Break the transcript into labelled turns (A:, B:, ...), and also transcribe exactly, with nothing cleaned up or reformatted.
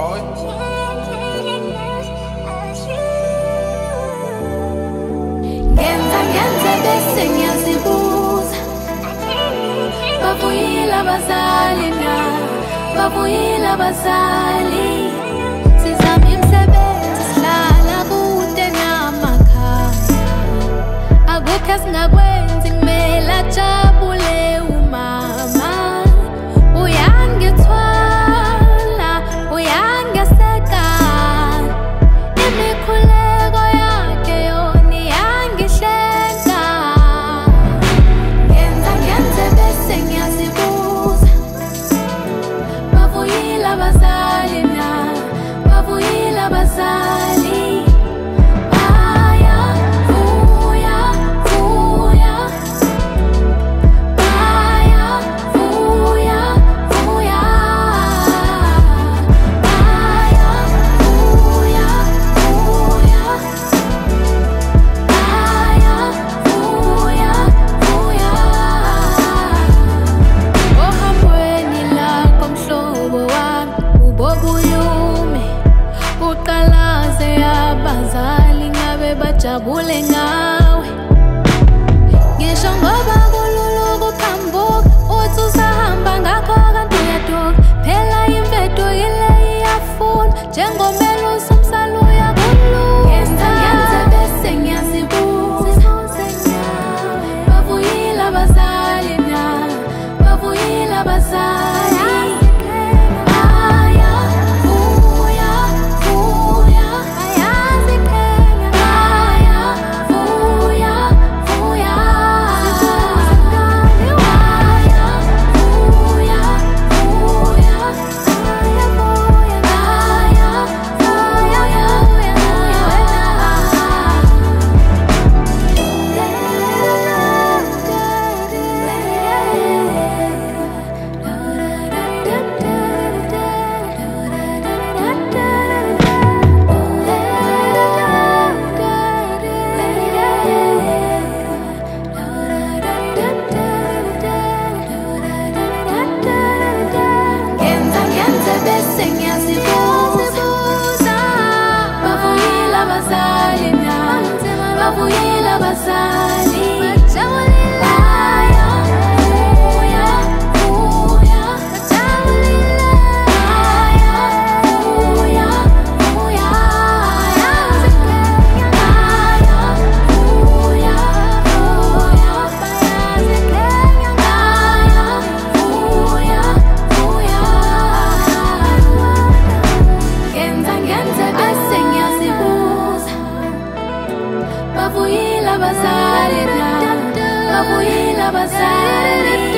A: Ngenza ngenze bese ngiyazibuza, bavuyile abazali na, bavuyile abazali. Sizama imisebenzi sihlala kude namakhaya, akukho esingakwenzi kumele ajabule umama. Uyangithwala, uyangeseka, imikhuleko yakhe yona iyangihlenga. Ngenza ngenze bese ngiyazibuza, bavuyile abazali na, bavuyile abazali. Jabule ngawe, ngisho ngoba kulula ukuphambuka, uthi usahamba ngakho kanti uyaduka. Phela imvedo yile iyafuna, njengomelusi umsala uyakuluza. Ngenza ngenze bese ngiyazibuza, bavuyile abazali na, bavuyile abazali. Bavuyile abazali, bajabulile. Aya, vuya, vuya, bajabulile. Aya, vuya, vuya, bayazikenya. Aya, vuya, vuya, bayazikenya. Aya, vuya, vuya. Ngenza ngenze bese ngiyazibuza, bavuyile abazali na, bavuyile abazali.